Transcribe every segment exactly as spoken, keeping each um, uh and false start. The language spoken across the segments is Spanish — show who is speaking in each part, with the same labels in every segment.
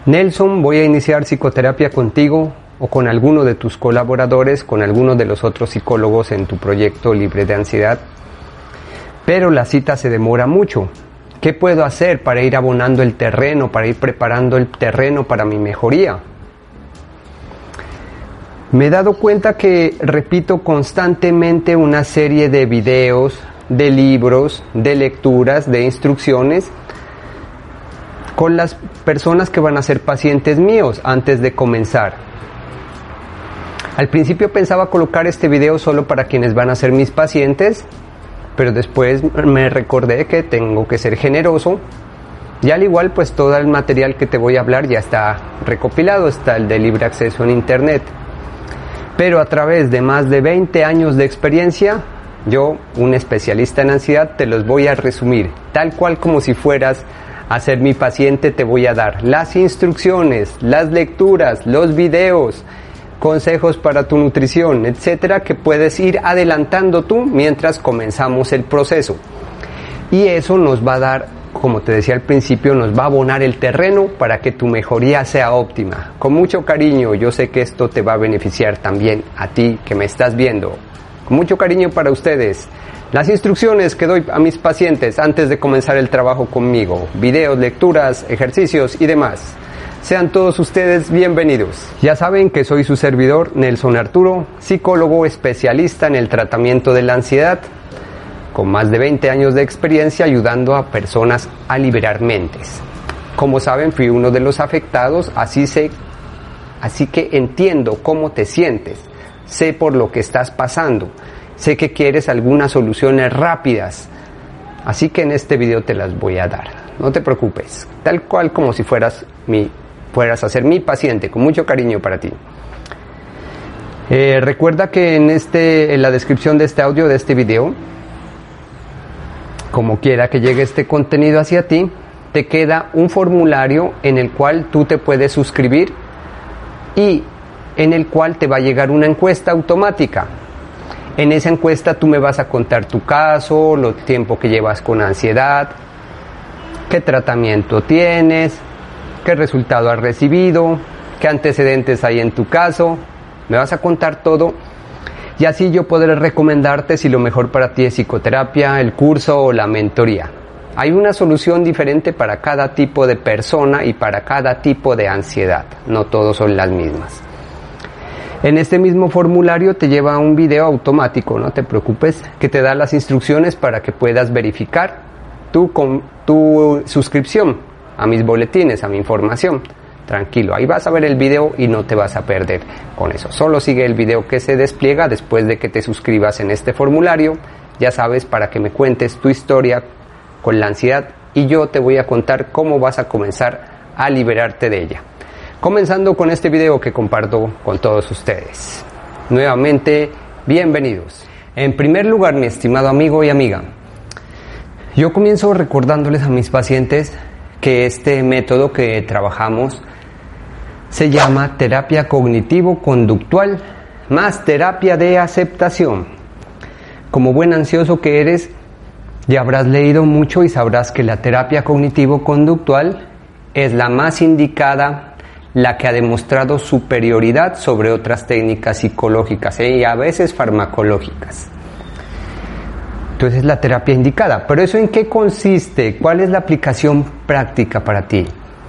Speaker 1: Nelson, voy a iniciar psicoterapia contigo o con alguno de tus colaboradores, con alguno de los otros psicólogos en tu proyecto Libre de Ansiedad. Pero la cita se demora mucho. ¿Qué puedo hacer para ir abonando el terreno, para ir preparando el terreno para mi mejoría? Me he dado cuenta que repito constantemente una serie de videos, de libros, de lecturas, de instrucciones con las personas que van a ser pacientes míos antes de comenzar. Al principio pensaba colocar este video solo para quienes van a ser mis pacientes, pero después me recordé que tengo que ser generoso y al igual pues todo el material que te voy a hablar ya está recopilado, está el de libre acceso en internet. Pero a través de más de veinte años de experiencia, yo, un especialista en ansiedad, te los voy a resumir, tal cual como si fueras a ser mi paciente. Te voy a dar las instrucciones, las lecturas, los videos, consejos para tu nutrición, etcétera, que puedes ir adelantando tú mientras comenzamos el proceso. Y eso nos va a dar, como te decía al principio, nos va a abonar el terreno para que tu mejoría sea óptima. Con mucho cariño, yo sé que esto te va a beneficiar también a ti que me estás viendo. Con mucho cariño para ustedes. Las instrucciones que doy a mis pacientes antes de comenzar el trabajo conmigo, videos, lecturas, ejercicios y demás. Sean todos ustedes bienvenidos. Ya saben que soy su servidor, Nelson Arturo, psicólogo especialista en el tratamiento de la ansiedad, con más de veinte años de experiencia ayudando a personas a liberar mentes. Como saben, fui uno de los afectados, así sé, así que entiendo cómo te sientes, sé por lo que estás pasando, sé que quieres algunas soluciones rápidas, así que en este video te las voy a dar. No te preocupes, tal cual como si fueras mi, fueras a ser mi paciente, con mucho cariño para ti. Eh, recuerda que en, este, en la descripción de este audio, de este video, como quiera que llegue este contenido hacia ti, te queda un formulario en el cual tú te puedes suscribir y en el cual te va a llegar una encuesta automática. En esa encuesta tú me vas a contar tu caso, lo tiempo que llevas con ansiedad, qué tratamiento tienes, qué resultado has recibido, qué antecedentes hay en tu caso. Me vas a contar todo y así yo podré recomendarte si lo mejor para ti es psicoterapia, el curso o la mentoría. Hay una solución diferente para cada tipo de persona y para cada tipo de ansiedad. No todos son las mismas. En este mismo formulario te lleva un video automático, no te preocupes, que te da las instrucciones para que puedas verificar tu, con, tu suscripción a mis boletines, a mi información. Tranquilo, ahí vas a ver el video y no te vas a perder con eso. Solo sigue el video que se despliega después de que te suscribas en este formulario. Ya sabes, para que me cuentes tu historia con la ansiedad y yo te voy a contar cómo vas a comenzar a liberarte de ella. Comenzando con este video que comparto con todos ustedes. Nuevamente, bienvenidos. En primer lugar, mi estimado amigo y amiga, yo comienzo recordándoles a mis pacientes que este método que trabajamos se llama terapia cognitivo-conductual más terapia de aceptación. Como buen ansioso que eres, ya habrás leído mucho y sabrás que la terapia cognitivo-conductual es la más indicada, la que ha demostrado superioridad sobre otras técnicas psicológicas ¿eh? y a veces farmacológicas. Entonces es la terapia indicada. ¿Pero eso en qué consiste? ¿Cuál es la aplicación práctica para ti?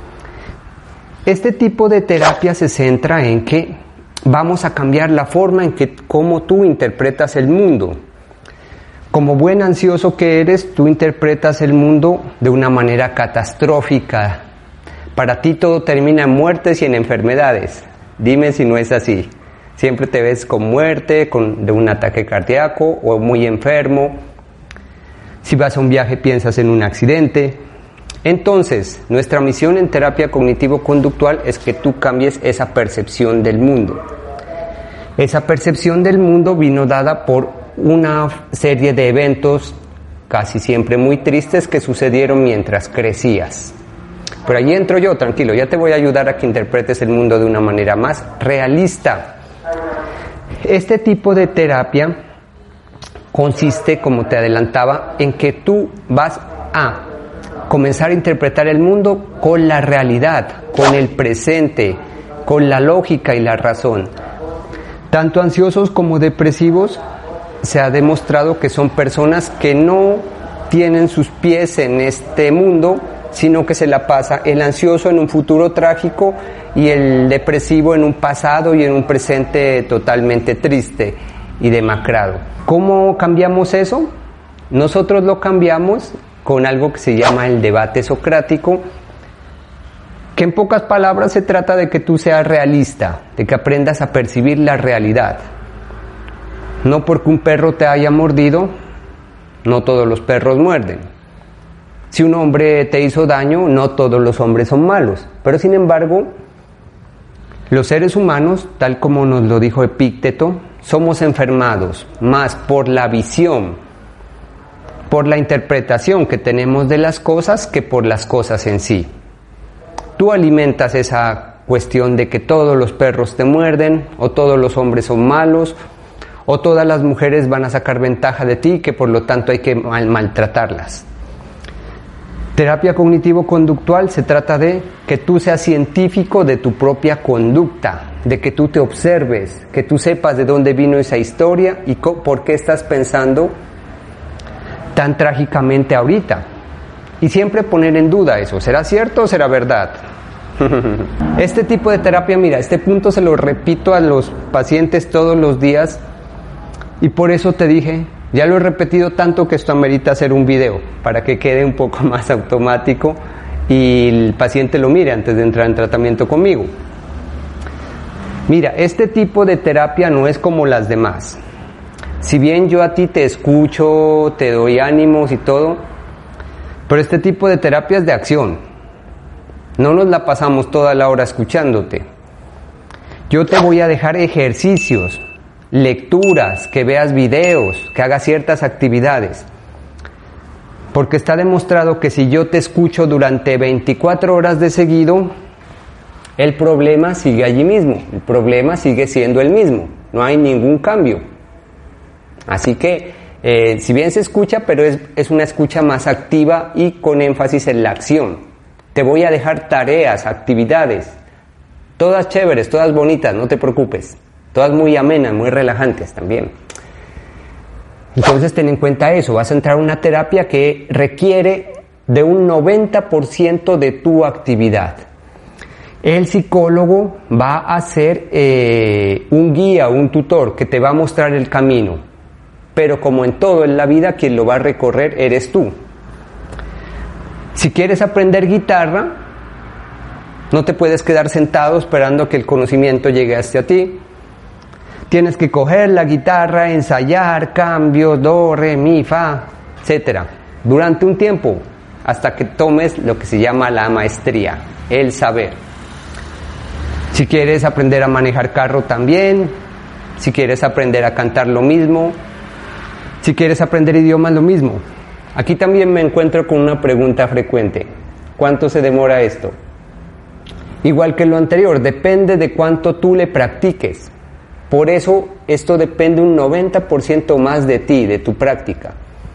Speaker 1: Este tipo de terapia se centra en que vamos a cambiar la forma en que cómo tú interpretas el mundo. Como buen ansioso que eres, tú interpretas el mundo de una manera catastrófica. Para ti todo termina en muertes y en enfermedades. Dime si no es así. Siempre te ves con muerte, con, de un ataque cardíaco o muy enfermo. Si vas a un viaje piensas en un accidente. Entonces, nuestra misión en terapia cognitivo-conductual es que tú cambies esa percepción del mundo. Esa percepción del mundo vino dada por una serie de eventos casi siempre muy tristes que sucedieron mientras crecías. Pero ahí entro yo, tranquilo, ya te voy a ayudar a que interpretes el mundo de una manera más realista. Este tipo de terapia consiste, como te adelantaba, en que tú vas a comenzar a interpretar el mundo con la realidad, con el presente, con la lógica y la razón. Tanto ansiosos como depresivos se ha demostrado que son personas que no tienen sus pies en este mundo, sino que se la pasa el ansioso en un futuro trágico y el depresivo en un pasado y en un presente totalmente triste y demacrado. ¿Cómo cambiamos eso? Nosotros lo cambiamos con algo que se llama el debate socrático, que en pocas palabras se trata de que tú seas realista, de que aprendas a percibir la realidad. No porque un perro te haya mordido, no todos los perros muerden. Si un hombre te hizo daño, no todos los hombres son malos. Pero sin embargo, los seres humanos, tal como nos lo dijo Epícteto, somos enfermados más por la visión, por la interpretación que tenemos de las cosas que por las cosas en sí. Tú alimentas esa cuestión de que todos los perros te muerden, o todos los hombres son malos, o todas las mujeres van a sacar ventaja de ti, que por lo tanto hay que mal- maltratarlas. Terapia cognitivo-conductual se trata de que tú seas científico de tu propia conducta, de que tú te observes, que tú sepas de dónde vino esa historia y co- por qué estás pensando tan trágicamente ahorita. Y siempre poner en duda eso, ¿será cierto o será verdad? Este tipo de terapia, mira, este punto se lo repito a los pacientes todos los días y por eso te dije, ya lo he repetido tanto que esto amerita hacer un video para que quede un poco más automático y el paciente lo mire antes de entrar en tratamiento conmigo. Mira, este tipo de terapia no es como las demás. Si bien yo a ti te escucho, te doy ánimos y todo, pero este tipo de terapia es de acción. No nos la pasamos toda la hora escuchándote. Yo te voy a dejar ejercicios, lecturas, que veas videos, que hagas ciertas actividades. Porque está demostrado que si yo te escucho durante veinticuatro horas de seguido, el problema sigue allí mismo, el problema sigue siendo el mismo, no hay ningún cambio. Así que, eh, si bien se escucha, pero es, es una escucha más activa y con énfasis en la acción. Te voy a dejar tareas, actividades, todas chéveres, todas bonitas, no te preocupes, todas muy amenas, muy relajantes también. Entonces ten en cuenta eso, vas a entrar a una terapia que requiere de un noventa por ciento de tu actividad. El psicólogo va a ser eh, un guía, un tutor que te va a mostrar el camino, pero como en todo en la vida, quien lo va a recorrer eres tú. Si quieres aprender guitarra, no te puedes quedar sentado esperando que el conocimiento llegue hasta ti. Tienes que coger la guitarra, ensayar, cambio, do, re, mi, fa, etcétera, durante un tiempo, hasta que tomes lo que se llama la maestría, el saber. Si quieres aprender a manejar carro también, si quieres aprender a cantar lo mismo, si quieres aprender idiomas lo mismo. Aquí también me encuentro con una pregunta frecuente. ¿Cuánto se demora esto? Igual que lo anterior, depende de cuánto tú le practiques. Por eso esto depende un noventa por ciento más de ti, de tu práctica.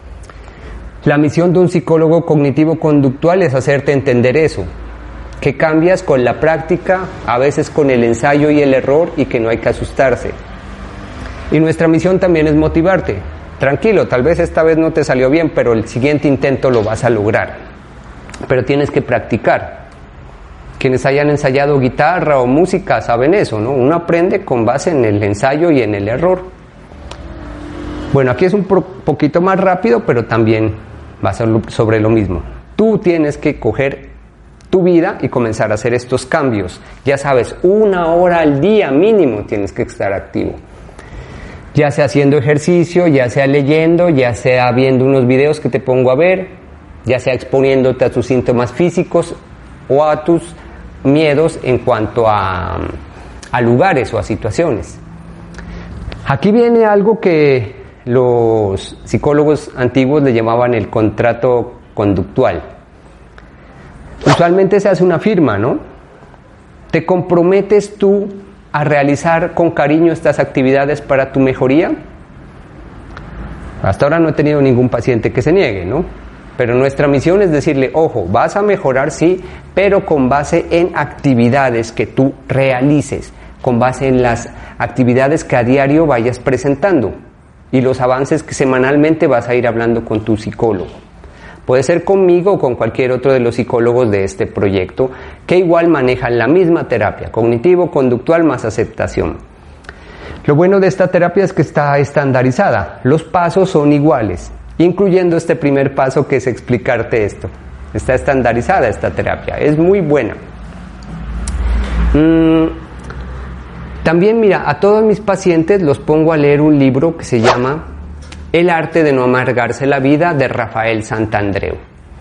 Speaker 1: La misión de un psicólogo cognitivo-conductual es hacerte entender eso, que cambias con la práctica, a veces con el ensayo y el error, y que no hay que asustarse. Y nuestra misión también es motivarte. Tranquilo, tal vez esta vez no te salió bien, pero el siguiente intento lo vas a lograr. Pero tienes que practicar. Quienes hayan ensayado guitarra o música saben eso, ¿no? Uno aprende con base en el ensayo y en el error. Bueno, aquí es un poquito más rápido, pero también va a ser sobre lo mismo. Tú tienes que coger tu vida y comenzar a hacer estos cambios. Ya sabes, una hora al día mínimo tienes que estar activo. Ya sea haciendo ejercicio, ya sea leyendo, ya sea viendo unos videos que te pongo a ver, ya sea exponiéndote a tus síntomas físicos o a tus miedos en cuanto a, a lugares o a situaciones. Aquí viene algo que los psicólogos antiguos le llamaban el contrato conductual. Usualmente se hace una firma, ¿no? ¿Te comprometes tú a realizar con cariño estas actividades para tu mejoría? Hasta ahora no he tenido ningún paciente que se niegue, ¿no? pero nuestra misión es decirle, ojo, vas a mejorar, sí, pero con base en actividades que tú realices, con base en las actividades que a diario vayas presentando y los avances que semanalmente vas a ir hablando con tu psicólogo. Puede ser conmigo o con cualquier otro de los psicólogos de este proyecto, que igual manejan la misma terapia, cognitivo-conductual más aceptación. Lo bueno de esta terapia es que está estandarizada, los pasos son iguales, incluyendo este primer paso que es explicarte esto. Está estandarizada esta terapia, es muy buena. Mm, también mira, a todos mis pacientes los pongo a leer un libro que se llama El arte de no amargarse la vida, de Rafael Santandreu.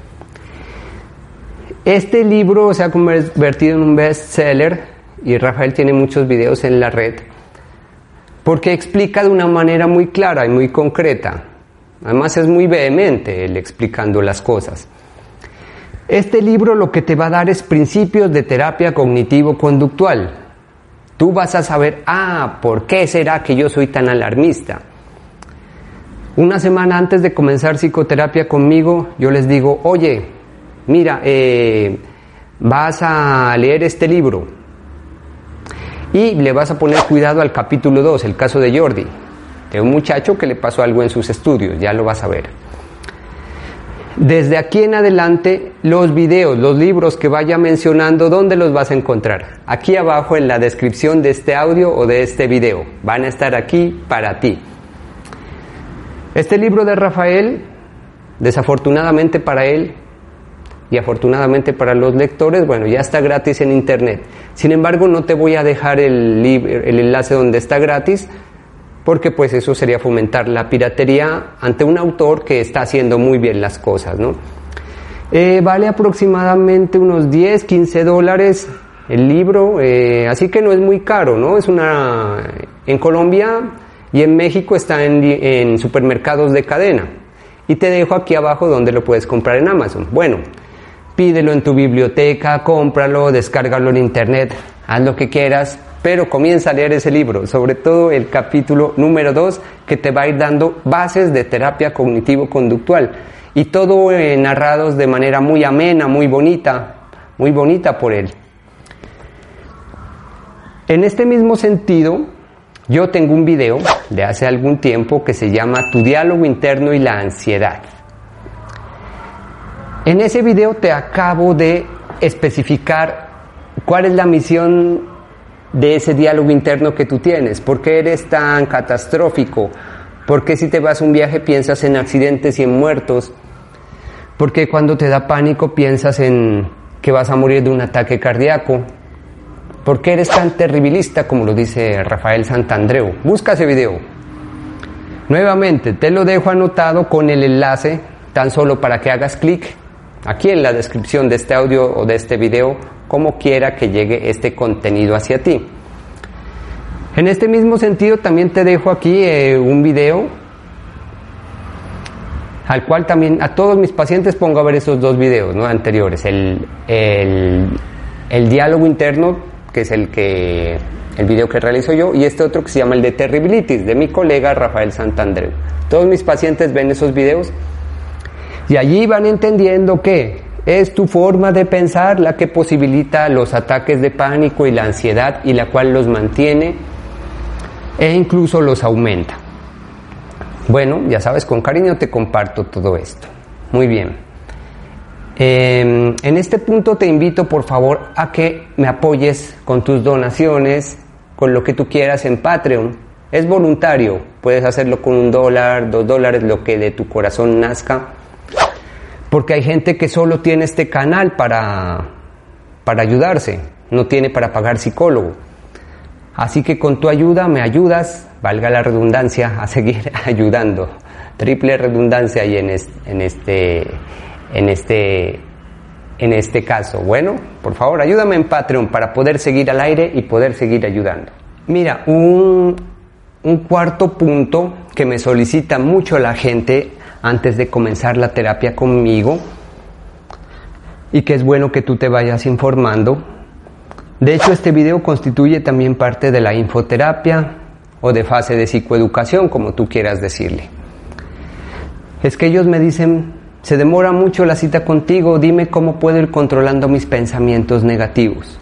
Speaker 1: Este libro se ha convertido en un bestseller y Rafael tiene muchos videos en la red porque explica de una manera muy clara y muy concreta. Además es muy vehemente él explicando las cosas. Este libro lo que te va a dar es principios de terapia cognitivo-conductual. Tú vas a saber, ah, ¿por qué será que yo soy tan alarmista? Una semana antes de comenzar psicoterapia conmigo, yo les digo, oye, mira, eh, vas a leer este libro y le vas a poner cuidado al capítulo dos, el caso de Jordi, de un muchacho que le pasó algo en sus estudios, ya lo vas a ver. Desde aquí en adelante, los videos, los libros que vaya mencionando, ¿dónde los vas a encontrar? Aquí abajo en la descripción de este audio o de este video. Van a estar aquí para ti. Este libro de Rafael, desafortunadamente para él y afortunadamente para los lectores, bueno, ya está gratis en internet. Sin embargo, no te voy a dejar el, el enlace donde está gratis, porque pues eso sería fomentar la piratería ante un autor que está haciendo muy bien las cosas, ¿no? Eh, vale aproximadamente unos diez, quince dólares el libro, eh, así que no es muy caro, ¿no? Es una... En Colombia y en México está en, en supermercados de cadena. Y te dejo aquí abajo donde lo puedes comprar en Amazon. Bueno, pídelo en tu biblioteca, cómpralo, descárgalo en internet, haz lo que quieras, pero comienza a leer ese libro, sobre todo el capítulo número dos, que te va a ir dando bases de terapia cognitivo-conductual. Y todo eh, narrados de manera muy amena, muy bonita, muy bonita por él. En este mismo sentido, yo tengo un video de hace algún tiempo que se llama Tu diálogo interno y la ansiedad. En ese video te acabo de especificar cuál es la misión de ese diálogo interno que tú tienes. ¿Por qué eres tan catastrófico? ¿Por qué si te vas a un viaje piensas en accidentes y en muertos? ¿Por qué cuando te da pánico piensas en que vas a morir de un ataque cardíaco? ¿Por qué eres tan terribilista como lo dice Rafael Santandreu? Busca ese video. Nuevamente, te lo dejo anotado con el enlace, tan solo para que hagas clic aquí en la descripción de este audio o de este video, como quiera que llegue este contenido hacia ti. En este mismo sentido, también te dejo aquí eh, un video al cual también a todos mis pacientes pongo a ver esos dos videos, ¿no?, anteriores. El, el, el diálogo interno, que es el que el video que realizo yo, y este otro que se llama el de Terribilitis, de mi colega Rafael Santandreu. Todos mis pacientes ven esos videos y allí van entendiendo que es tu forma de pensar la que posibilita los ataques de pánico y la ansiedad, y la cual los mantiene e incluso los aumenta. Bueno, ya sabes, con cariño te comparto todo esto. Muy bien. Eh, en este punto te invito por favor a que me apoyes con tus donaciones, con lo que tú quieras en Patreon. Es voluntario, puedes hacerlo con un dólar, dos dólares, lo que de tu corazón nazca. Porque hay gente que solo tiene este canal para, para ayudarse, no tiene para pagar psicólogo. Así que con tu ayuda me ayudas, valga la redundancia, a seguir ayudando. Triple redundancia ahí en este, en este, en este, en este caso. Bueno, por favor, ayúdame en Patreon para poder seguir al aire y poder seguir ayudando. Mira, un, un cuarto punto que me solicita mucho la gente antes de comenzar la terapia conmigo, y que es bueno que tú te vayas informando. De hecho, este video constituye también parte de la infoterapia o de fase de psicoeducación, como tú quieras decirle. Es que ellos me dicen, se demora mucho la cita contigo, dime cómo puedo ir controlando mis pensamientos negativos.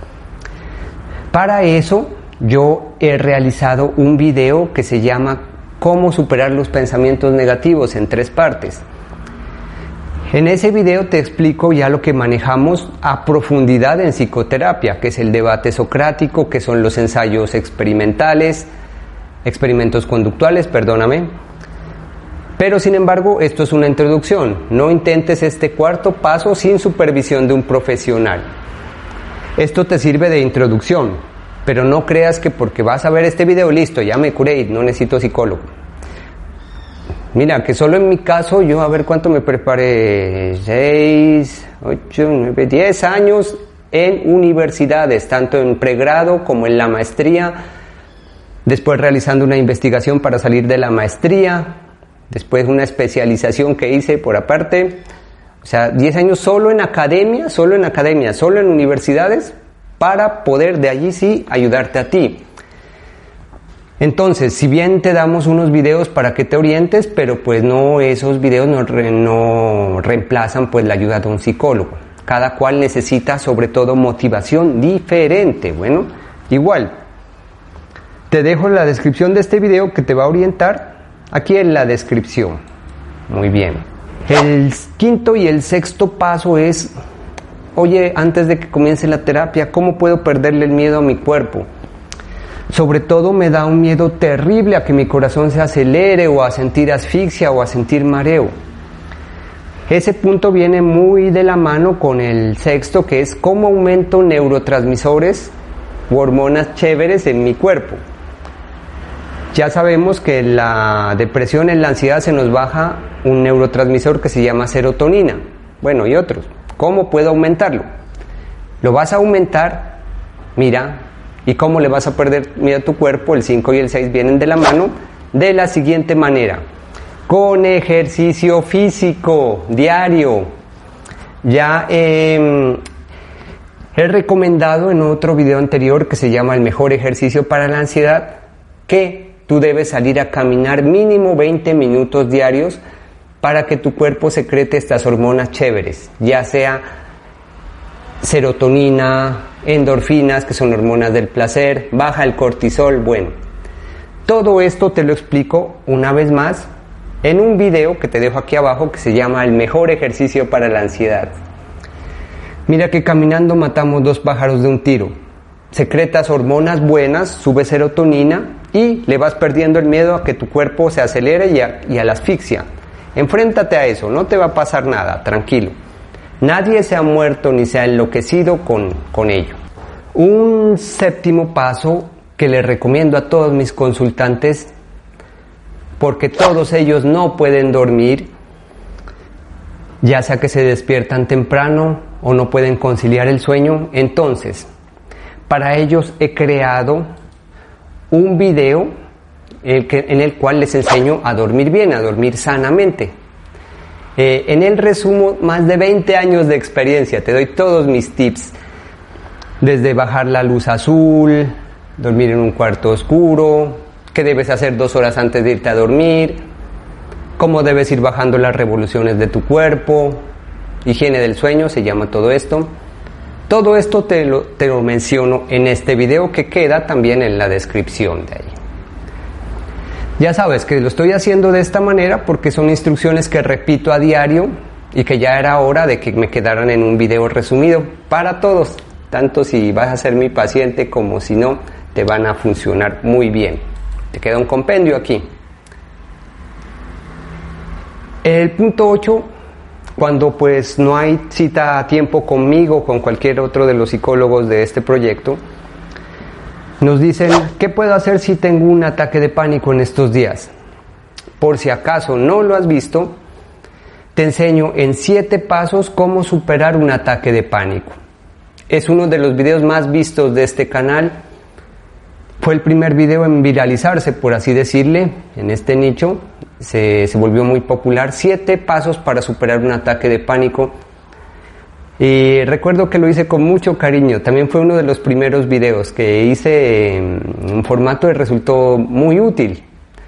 Speaker 1: Para eso yo he realizado un video que se llama Cómo superar los pensamientos negativos en tres partes. En ese video te explico ya lo que manejamos a profundidad en psicoterapia, que es el debate socrático, que son los ensayos experimentales, experimentos conductuales, perdóname. Pero sin embargo, esto es una introducción. No intentes este cuarto paso sin supervisión de un profesional. Esto te sirve de introducción, pero no creas que porque vas a ver este video, listo, ya me curé, no necesito psicólogo. Mira, que solo en mi caso, yo a ver cuánto me preparé, seis, ocho, nueve, diez años en universidades, tanto en pregrado como en la maestría, después realizando una investigación para salir de la maestría, después una especialización que hice por aparte, o sea, diez años solo en academia, solo en academia, solo en universidades, para poder de allí sí ayudarte a ti. Entonces, si bien te damos unos videos para que te orientes, pero pues no, esos videos no, re, no reemplazan pues la ayuda de un psicólogo. Cada cual necesita sobre todo motivación diferente. Bueno, igual, te dejo la descripción de este video que te va a orientar aquí en la descripción. Muy bien. El quinto y el sexto paso es, oye, antes de que comience la terapia, ¿cómo puedo perderle el miedo a mi cuerpo? Sobre todo me da un miedo terrible a que mi corazón se acelere o a sentir asfixia o a sentir mareo. Ese punto viene muy de la mano con el sexto, que es cómo aumento neurotransmisores u hormonas chéveres en mi cuerpo. Ya sabemos que en la depresión, en la ansiedad se nos baja un neurotransmisor que se llama serotonina. Bueno, y otros. ¿Cómo puedo aumentarlo? Lo vas a aumentar, mira. ¿Y cómo le vas a perder miedo a tu cuerpo? El cinco y el seis vienen de la mano de la siguiente manera. Con ejercicio físico diario. Ya eh, he recomendado en otro video anterior que se llama El mejor ejercicio para la ansiedad, que tú debes salir a caminar mínimo veinte minutos diarios para que tu cuerpo secrete estas hormonas chéveres, ya sea serotonina, endorfinas, que son hormonas del placer, baja el cortisol. Bueno, todo esto te lo explico una vez más en un video que te dejo aquí abajo que se llama El mejor ejercicio para la ansiedad. Mira que caminando matamos dos pájaros de un tiro. Secretas hormonas buenas, sube serotonina y le vas perdiendo el miedo a que tu cuerpo se acelere y a, y a la asfixia. Enfréntate a eso, no te va a pasar nada, tranquilo. Nadie se ha muerto ni se ha enloquecido con, con ello. Un séptimo paso que le recomiendo a todos mis consultantes, porque todos ellos no pueden dormir, ya sea que se despiertan temprano o no pueden conciliar el sueño. Entonces, para ellos he creado un video el que, en el cual les enseño a dormir bien, a dormir sanamente. Eh, en él resumo más de veinte años de experiencia, te doy todos mis tips, desde bajar la luz azul, dormir en un cuarto oscuro, qué debes hacer dos horas antes de irte a dormir, cómo debes ir bajando las revoluciones de tu cuerpo, higiene del sueño se llama todo esto. Todo esto te lo, te lo menciono en este video que queda también en la descripción de ahí. Ya sabes que lo estoy haciendo de esta manera porque son instrucciones que repito a diario y que ya era hora de que me quedaran en un video resumido para todos, tanto si vas a ser mi paciente como si no, te van a funcionar muy bien. Te queda un compendio aquí. El punto ocho, cuando pues no hay cita a tiempo conmigo o con cualquier otro de los psicólogos de este proyecto, nos dicen, ¿qué puedo hacer si tengo un ataque de pánico en estos días? Por si acaso no lo has visto, te enseño en siete pasos cómo superar un ataque de pánico. Es uno de los videos más vistos de este canal. Fue el primer video en viralizarse, por así decirle, en este nicho. Se, se volvió muy popular. Siete pasos para superar un ataque de pánico. Y recuerdo que lo hice con mucho cariño. También fue uno de los primeros videos que hice en un formato que resultó muy útil.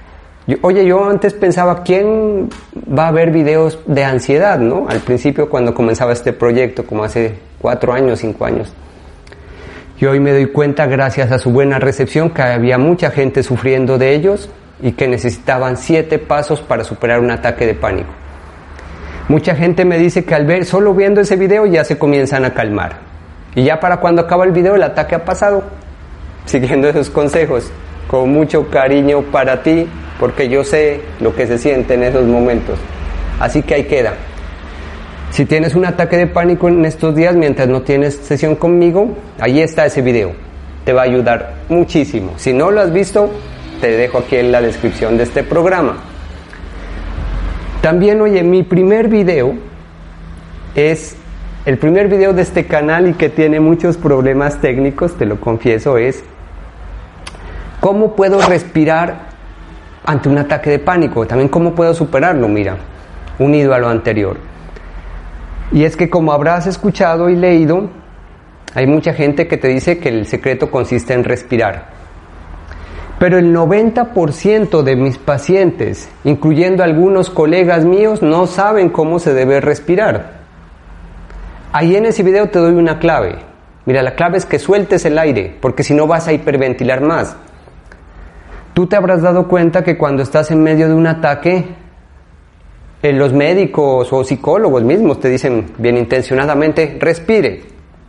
Speaker 1: Yo, oye, yo antes pensaba, ¿quién va a ver videos de ansiedad, no? Al principio, cuando comenzaba este proyecto, como hace cuatro años, cinco años. Y hoy me doy cuenta, gracias a su buena recepción, que había mucha gente sufriendo de ellos y que necesitaban siete pasos para superar un ataque de pánico. Mucha gente me dice que al ver, solo viendo ese video ya se comienzan a calmar. Y ya para cuando acaba el video el ataque ha pasado. Siguiendo esos consejos, con mucho cariño para ti, porque yo sé lo que se siente en esos momentos. Así que ahí queda. Si tienes un ataque de pánico en estos días mientras no tienes sesión conmigo, ahí está ese video. Te va a ayudar muchísimo. Si no lo has visto, te dejo aquí en la descripción de este programa. También, oye, mi primer video es el primer video de este canal y que tiene muchos problemas técnicos, te lo confieso, es ¿cómo puedo respirar ante un ataque de pánico? También ¿cómo puedo superarlo? Mira, unido a lo anterior. Y es que, como habrás escuchado y leído, hay mucha gente que te dice que el secreto consiste en respirar. Pero el noventa por ciento de mis pacientes, incluyendo algunos colegas míos, no saben cómo se debe respirar. Ahí en ese video te doy una clave. Mira, la clave es que sueltes el aire, porque si no vas a hiperventilar más. Tú te habrás dado cuenta que cuando estás en medio de un ataque, eh, los médicos o psicólogos mismos te dicen bien intencionadamente, respire.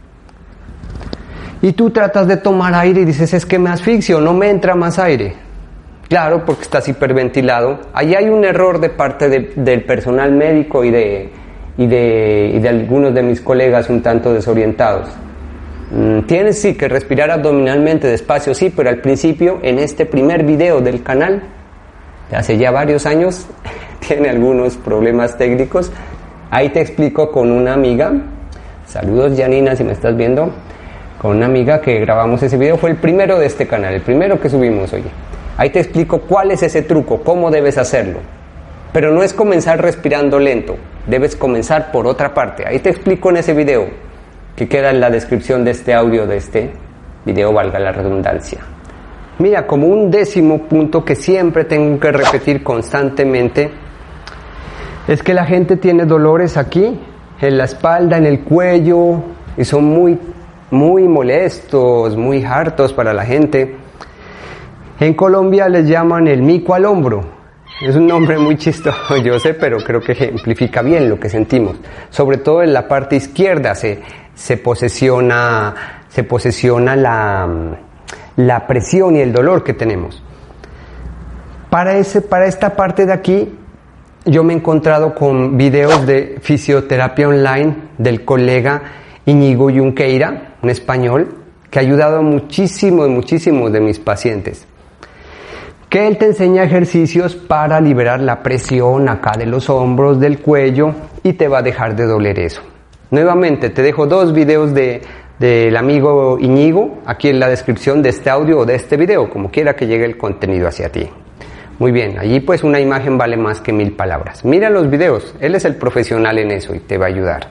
Speaker 1: Y tú tratas de tomar aire y dices, es que me asfixio, no me entra más aire. Claro, porque estás hiperventilado. Ahí hay un error de parte de, del personal médico y de, y, de, y de algunos de mis colegas un tanto desorientados. Mm, tienes sí que respirar abdominalmente despacio, sí, pero al principio, en este primer video del canal, de hace ya varios años, tiene algunos problemas técnicos. Ahí te explico con una amiga, saludos Janina si me estás viendo, con una amiga que grabamos ese video, fue el primero de este canal, el primero que subimos, oye. Ahí te explico cuál es ese truco, cómo debes hacerlo. Pero no es comenzar respirando lento, debes comenzar por otra parte. Ahí te explico en ese video, que queda en la descripción de este audio, de este video, valga la redundancia. Mira, como un décimo punto que siempre tengo que repetir constantemente, es que la gente tiene dolores aquí, en la espalda, en el cuello, y son muy, muy molestos, muy hartos para la gente. En Colombia les llaman el mico al hombro. Es un nombre muy chistoso, yo sé, pero creo que ejemplifica bien lo que sentimos. Sobre todo en la parte izquierda se, se posesiona, se posesiona la, la presión y el dolor que tenemos. Para, ese, para esta parte de aquí, yo me he encontrado con videos de fisioterapia online del colega Íñigo Junqueira, un español, que ha ayudado a muchísimos, muchísimos de mis pacientes. Que él te enseña ejercicios para liberar la presión acá de los hombros, del cuello, y te va a dejar de doler eso. Nuevamente, te dejo dos videos de, del amigo Íñigo aquí en la descripción de este audio o de este video, como quiera que llegue el contenido hacia ti. Muy bien, allí pues una imagen vale más que mil palabras. Mira los videos, él es el profesional en eso y te va a ayudar.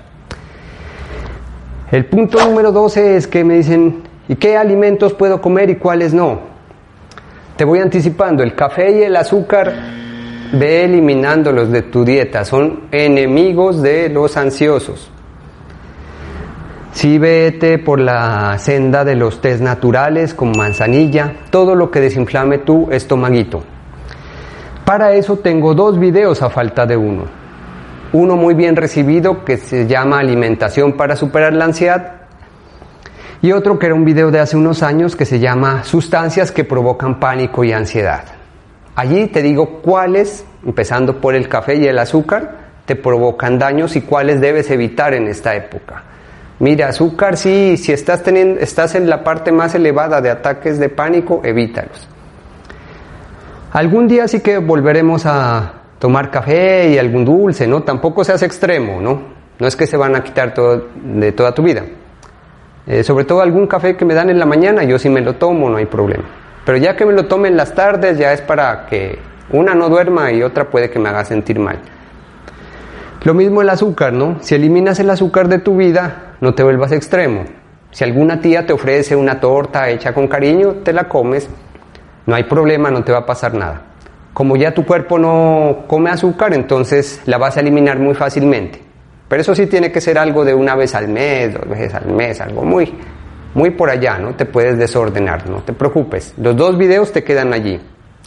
Speaker 1: El punto número doce es que me dicen, ¿y qué alimentos puedo comer y cuáles no? Te voy anticipando, el café y el azúcar, ve eliminándolos de tu dieta, son enemigos de los ansiosos. Sí, vete por la senda de los tés naturales con manzanilla, todo lo que desinflame tu estomaguito. Para eso tengo dos videos a falta de uno. Uno muy bien recibido que se llama Alimentación para superar la ansiedad. Y otro que era un video de hace unos años que se llama Sustancias que provocan pánico y ansiedad. Allí te digo cuáles, empezando por el café y el azúcar, te provocan daños y cuáles debes evitar en esta época. Mira, azúcar sí, si estás, teniendo, estás en la parte más elevada de ataques de pánico, evítalos. Algún día sí que volveremos a tomar café y algún dulce, ¿no? Tampoco seas extremo, ¿no? No es que se van a quitar todo, de toda tu vida. Eh, sobre todo algún café que me dan en la mañana, yo sí me lo tomo, no hay problema. Pero ya que me lo tome en las tardes, ya es para que una no duerma y otra puede que me haga sentir mal. Lo mismo el azúcar, ¿no? Si eliminas el azúcar de tu vida, no te vuelvas extremo. Si alguna tía te ofrece una torta hecha con cariño, te la comes. No hay problema, no te va a pasar nada. como ya tu cuerpo no come azúcar, entonces la vas a eliminar muy fácilmente. Pero eso sí tiene que ser algo de una vez al mes, dos veces al mes, algo muy, muy por allá, no te puedes desordenar, no te preocupes. Los dos videos te quedan allí.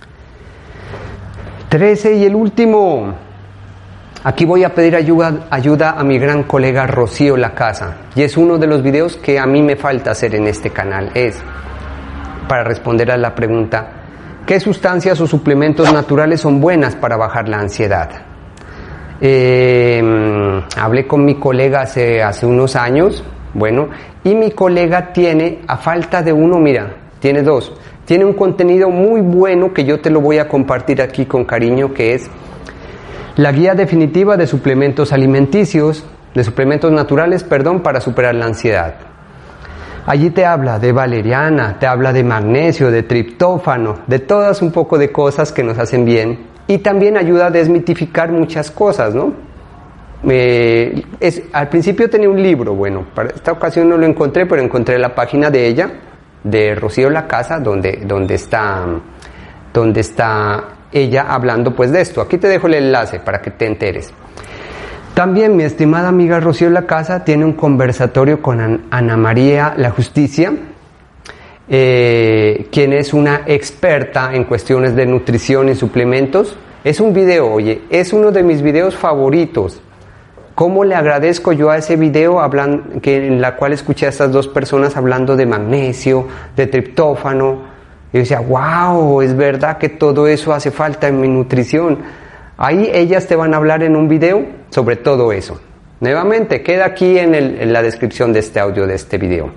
Speaker 1: trece y el último. Aquí voy a pedir ayuda, ayuda a mi gran colega Rocío Lacasa. Y es uno de los videos que a mí me falta hacer en este canal. Es para responder a la pregunta: ¿qué sustancias o suplementos naturales son buenas para bajar la ansiedad? Eh, hablé con mi colega hace, hace unos años, bueno, y mi colega tiene, a falta de uno, mira, tiene dos. Tiene un contenido muy bueno que yo te lo voy a compartir aquí con cariño, que es la guía definitiva de suplementos alimenticios, de suplementos naturales, perdón, para superar la ansiedad. Allí te habla de valeriana, te habla de magnesio, de triptófano, de todas un poco de cosas que nos hacen bien, y también ayuda a desmitificar muchas cosas, ¿no? Eh, es, al principio tenía un libro, bueno, para esta ocasión no lo encontré, pero encontré la página de ella, de Rocío Lacasa, donde, donde está, donde está ella hablando pues de esto. Aquí te dejo el enlace para que te enteres. También mi estimada amiga Rocío Lacasa tiene un conversatorio con Ana María La Justicia, eh, quien es una experta en cuestiones de nutrición y suplementos. Es un video, oye, es uno de mis videos favoritos. ¿Cómo le agradezco yo a ese video hablan, que, en la cual escuché a estas dos personas hablando de magnesio, de triptófano? Y yo decía, wow, es verdad que todo eso hace falta en mi nutrición. Ahí ellas te van a hablar en un video sobre todo eso. Nuevamente, queda aquí en, el, en la descripción de este audio, de este video.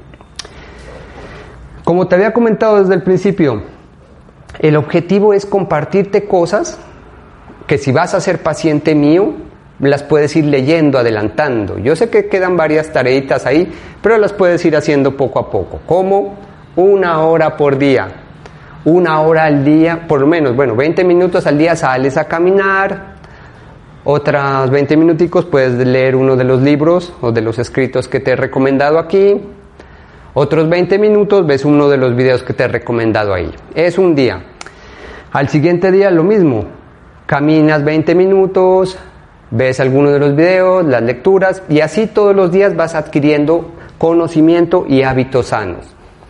Speaker 1: Como te había comentado desde el principio, el objetivo es compartirte cosas que si vas a ser paciente mío, las puedes ir leyendo, adelantando. Yo sé que quedan varias tareitas ahí, pero las puedes ir haciendo poco a poco. ¿Cómo? Una hora por día. Una hora al día, por lo menos, bueno, veinte minutos al día sales a caminar. Otras veinte minuticos puedes leer uno de los libros o de los escritos que te he recomendado aquí. Otros veinte minutos ves uno de los videos que te he recomendado ahí. Es un día. Al siguiente día lo mismo. Caminas veinte minutos, ves alguno de los videos, las lecturas, y así todos los días vas adquiriendo conocimiento y hábitos sanos.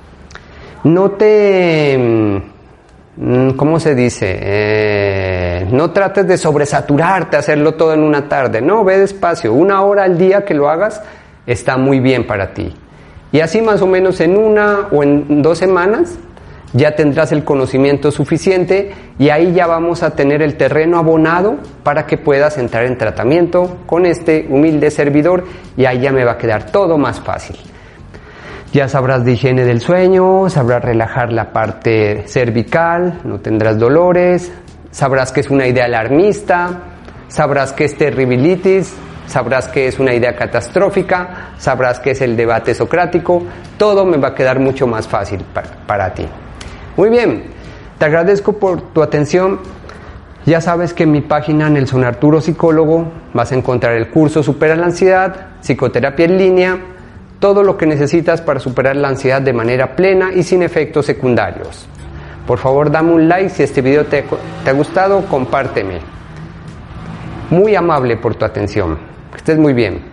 Speaker 1: No te... ¿Cómo se dice? Eh, no trates de sobresaturarte, hacerlo todo en una tarde. No, ve despacio. Una hora al día que lo hagas está muy bien para ti. Y así más o menos en una o en dos semanas ya tendrás el conocimiento suficiente y ahí ya vamos a tener el terreno abonado para que puedas entrar en tratamiento con este humilde servidor, y ahí ya me va a quedar todo más fácil. Ya sabrás de higiene del sueño, sabrás relajar la parte cervical, no tendrás dolores, sabrás que es una idea alarmista, sabrás que es terribilitis, sabrás que es una idea catastrófica, sabrás que es el debate socrático. Todo me va a quedar mucho más fácil para, para ti. Muy bien, te agradezco por tu atención. Ya sabes que en mi página Nelson Arturo Psicólogo vas a encontrar el curso Supera la Ansiedad, psicoterapia en línea, todo lo que necesitas para superar la ansiedad de manera plena y sin efectos secundarios. Por favor, dame un like si este video te, te ha gustado, compárteme. Muy amable por tu atención. Que estés muy bien.